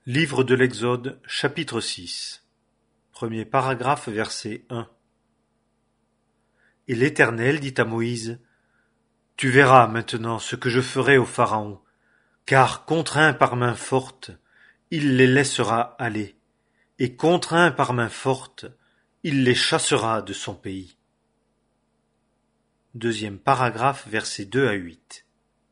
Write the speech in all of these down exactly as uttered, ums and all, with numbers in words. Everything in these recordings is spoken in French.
Livre de l'Exode, chapitre six. Premier paragraphe, verset un. Et l'Éternel dit à Moïse: Tu verras maintenant ce que je ferai au Pharaon, car contraint par main forte, il les laissera aller, et contraint par main forte, il les chassera de son pays. Deuxième paragraphe, versets deux à huit.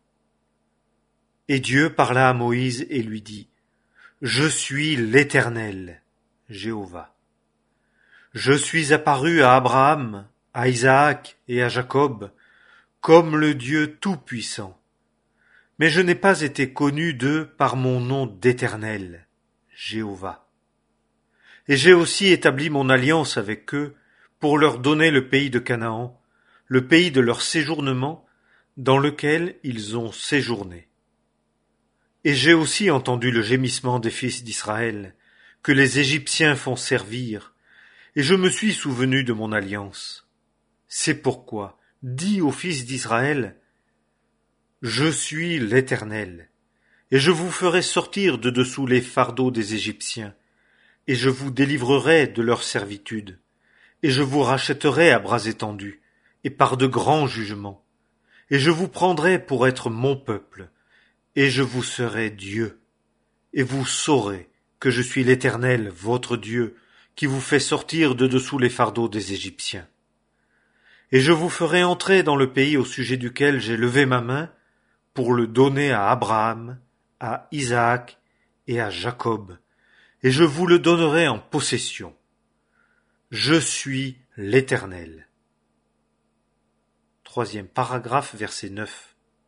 Et Dieu parla à Moïse et lui dit: Je suis l'Éternel, Jéhovah. Je suis apparu à Abraham, à Isaac et à Jacob, comme le Dieu Tout-Puissant. Mais je n'ai pas été connu d'eux par mon nom d'Éternel, Jéhovah. Et j'ai aussi établi mon alliance avec eux pour leur donner le pays de Canaan, le pays de leur séjournement, dans lequel ils ont séjourné. Et j'ai aussi entendu le gémissement des fils d'Israël, que les Égyptiens font servir, et je me suis souvenu de mon alliance. C'est pourquoi, dis aux fils d'Israël: Je suis l'Éternel, et je vous ferai sortir de dessous les fardeaux des Égyptiens, et je vous délivrerai de leur servitude, et je vous rachèterai à bras étendus, et par de grands jugements, et je vous prendrai pour être mon peuple, et je vous serai Dieu, et vous saurez que je suis l'Éternel, votre Dieu, qui vous fait sortir de dessous les fardeaux des Égyptiens. Et je vous ferai entrer dans le pays au sujet duquel j'ai levé ma main pour le donner à Abraham, à Isaac et à Jacob, et je vous le donnerai en possession. Je suis l'Éternel. Troisième paragraphe, verset neuf.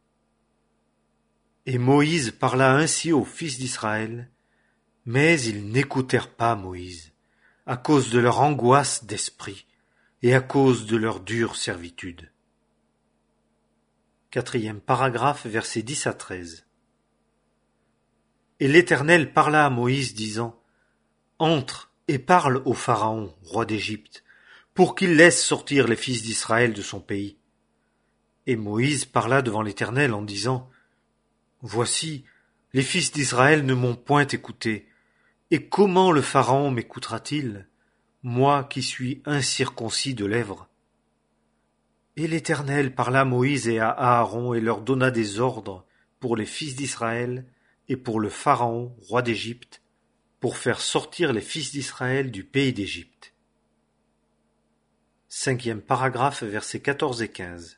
Et Moïse parla ainsi aux fils d'Israël, mais ils n'écoutèrent pas Moïse, à cause de leur angoisse d'esprit et à cause de leur dure servitude. Quatrième paragraphe, versets dix à treize. Et l'Éternel parla à Moïse, disant: Entre et parle au Pharaon, roi d'Égypte, pour qu'il laisse sortir les fils d'Israël de son pays. Et Moïse parla devant l'Éternel en disant: Voici, les fils d'Israël ne m'ont point écouté, et comment le Pharaon m'écoutera-t-il, moi qui suis incirconcis de lèvres? Et l'Éternel parla à Moïse et à Aaron et leur donna des ordres pour les fils d'Israël et pour le Pharaon, roi d'Égypte, pour faire sortir les fils d'Israël du pays d'Égypte. Cinquième paragraphe, versets quatorze et quinze.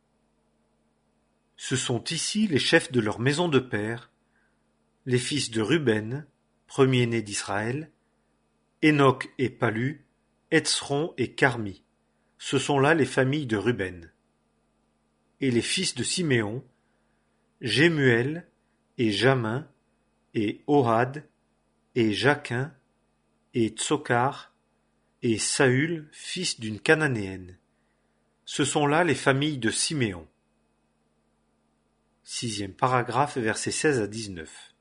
Ce sont ici les chefs de leur maison de père, les fils de Ruben, premier-né d'Israël, Enoch et Palu, Hetzron et Carmi. Ce sont là les familles de Ruben. Et les fils de Siméon, Jémuel et Jamin et Ohad et Jaquin et Tsokar et Saül, fils d'une Cananéenne. Ce sont là les familles de Siméon. Sixième paragraphe, versets seize à dix-neuf.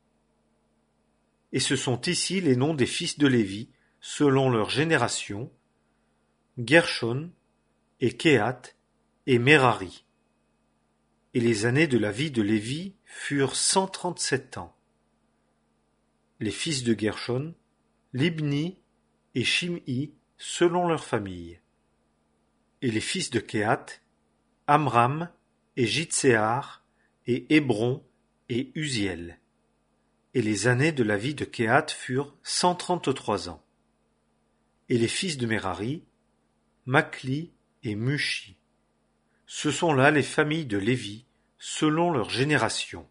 Et ce sont ici les noms des fils de Lévi, selon leur génération: Gershon, et Kehath, et Merari. Et les années de la vie de Lévi furent cent trente-sept ans. Les fils de Gershon, Libni et Shim'i, selon leur famille. Et les fils de Kehath, Amram et Jitséar, et Hébron et Uziel. Et les années de la vie de Kehath furent cent trente-trois ans. Et les fils de Merari, Makli et Mushi. Ce sont là les familles de Lévi, selon leur génération.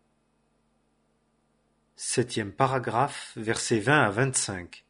Septième paragraphe, versets vingt à vingt-cinq.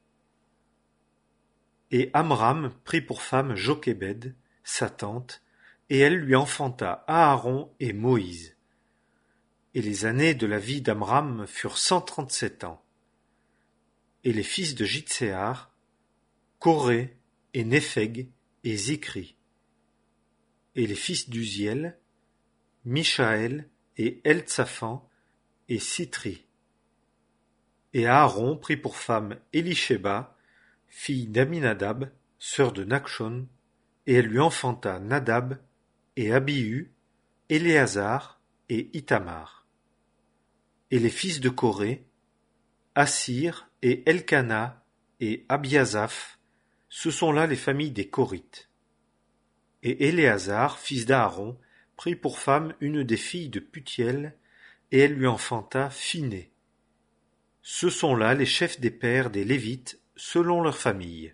Et Amram prit pour femme Jochébed, sa tante, et elle lui enfanta Aaron et Moïse. Et les années de la vie d'Amram furent cent trente-sept ans. Et les fils de Jitséar, Coré et Népheg et Zikri. Et les fils d'Uziel, Mishaël et Eltsaphan et Sitri. Et Aaron prit pour femme Élishéba, fille d'Aminadab, sœur de Nachshon, et elle lui enfanta Nadab et Abihu, Éléazar et Ithamar. Et les fils de Coré, Assir et Elkana et Abiasaph, ce sont là les familles des Korites. Et Éléazar, fils d'Aaron, prit pour femme une des filles de Putiel, et elle lui enfanta Phiné. Ce sont là les chefs des pères des Lévites, selon leurs familles.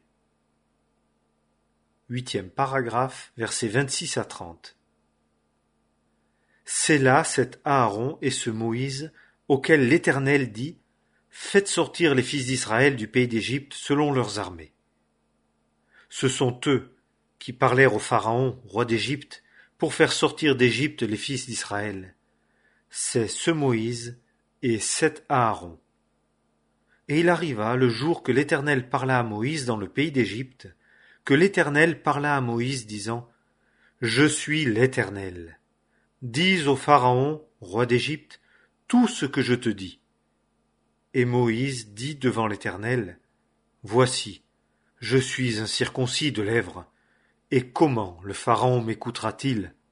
Huitième paragraphe, versets vingt-six à trente. C'est là cet Aaron et ce Moïse, auquel l'Éternel dit: Faites sortir les fils d'Israël du pays d'Égypte selon leurs armées. Ce sont eux qui parlèrent au Pharaon, roi d'Égypte, pour faire sortir d'Égypte les fils d'Israël. C'est ce Moïse et cet Aaron. Et il arriva le jour que l'Éternel parla à Moïse dans le pays d'Égypte, que l'Éternel parla à Moïse, disant: Je suis l'Éternel. Dis au Pharaon, roi d'Égypte, tout ce que je te dis. Et Moïse dit devant l'Éternel: Voici, je suis incirconcis de lèvres, et comment le Pharaon m'écoutera-t-il?